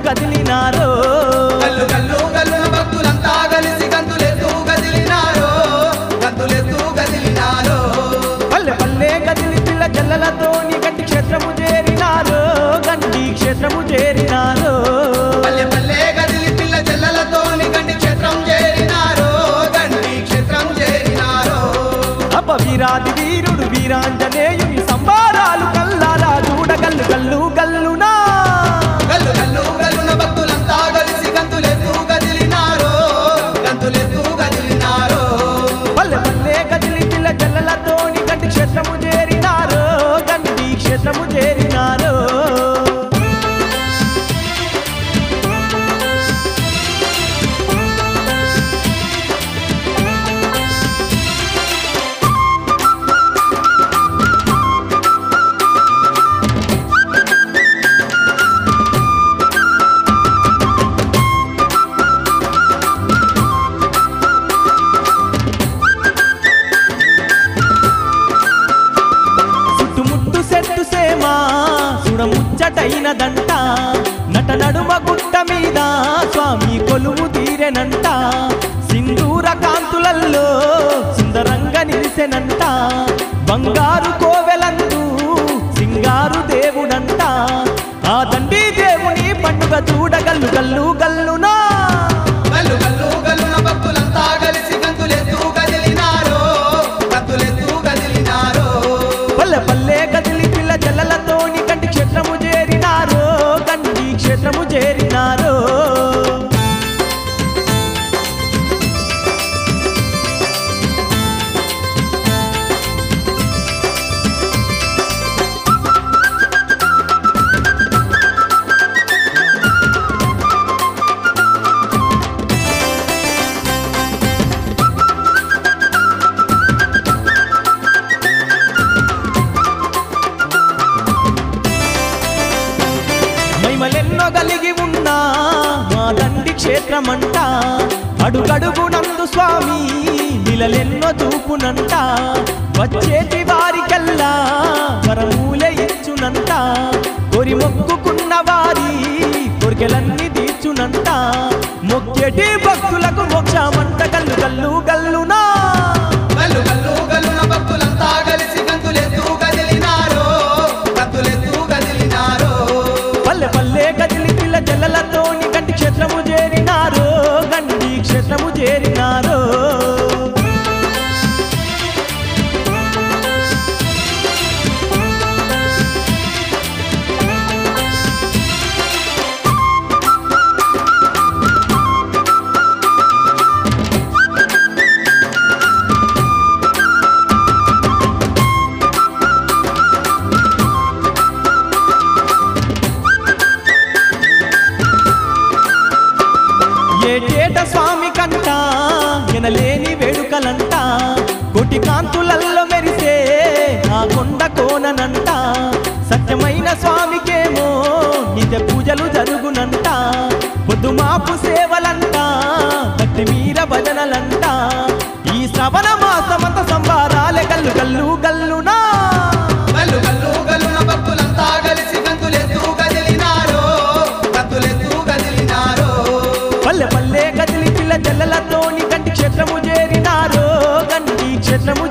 కదిలినారో గల్లు గల్లు గల్లున భక్తులంతా కలిసి గంతులేస్తూ కదిలినారో గంతులేస్తూ కదిలినారో పల్లె పల్లె కదిలి పిల్ల జల్లలతోని గంటి క్షేత్రము చేరినారో గంటి క్షేత్రము చేరినారో పల్లె పల్లె కదిలి పిల్ల జల్లలతోని గంటి క్షేత్రం చేరినారో గంటి క్షేత్రం చేరినారో అబ్బ వీరాది వీరుడు వీరాంజనేయుని సంబారాలు కల్లారా చూడ గల్లు గల్లు గల్లునా గల్లు గల్లు గల్లున భక్తులంతా కలిసి గంతులేస్తూ కదిలినారో గంతులేస్తూ కదిలినారో పల్లె పల్లె కదిలి పిల్ల జల్లలతోని గంటి క్షేత్రము చేరినారో గంటి క్షేత్రము చేరినారో చుట్టుముట్టు సెట్టు సేమా సుడముచ్చటైనదంట నట నడుమ గుట్ట మీద స్వామి కొలువు తీరెనంట సింధూర కాంతులల్లో సుందరంగా నిలిసెనంట బంగారు కోవెలందు సింగారు దేవుడంట ఆ తండ్రి దేవుని పండుగ చూడ గల్లు గల్లు గల్లునా గల్లు గల్లు గల్లున భక్తులంతా కలిసి గంతులేస్తూ కదిలినారో గంతులేస్తూ కదిలినారో పల్లె పల్లె కదిలి పిల్ల జల్లలతోని గంటి క్షేత్రము చేరినారో గంటి క్షేత్రము చేరినారో మహిమలెన్నో కలిగి ఉన్నా మా దండి క్షేత్రమంట అడుగడుగునందు స్వామి విలలెన్నో చూపునంట వచ్చేటి వారికల్లా వరమూలే ఇచ్చునంట కొరి మొక్కుకున్న వారి కోరికలన్నీ తీర్చునంట మొక్కేటి భక్తులకు మోక్షమంట గల్లు గల్లు గల్లునా గల్లు గల్లు గల్లున భక్తులంతా కలిసి గంతులేస్తూ కదిలినారో గంతులేస్తూ కదిలినారో పల్లె పల్లె కదిలి పిల్ల జల్లలతోని గంటి క్షేత్రము చేరినారో గంటి క్షేత్రము చేరినారో ఏటేట స్వామి కంట ఎనలేని వేడుకలంట కోటి కాంతులల్లో మెరిసే ఆ కొండ కోననంట సత్యమైన స్వామికేమో నిత్య పూజలు జరుగునంట పొద్దుమాపు సేవలంట భక్తి మీర భజనలంట ఈ శ్రవణ మాసమంత సంబారాలే గల్లు గల్లు గల్లునా గల్లు గల్లు గల్లున భక్తులంతా కలిసి గంతులేస్తూ కదిలినారో గంతులేస్తూ కదిలినారో పల్లె పల్లె కదిలి పిల్ల జల్లలతోని గంటి క్షేత్రము చేరినారో గంటి క్షేత్రము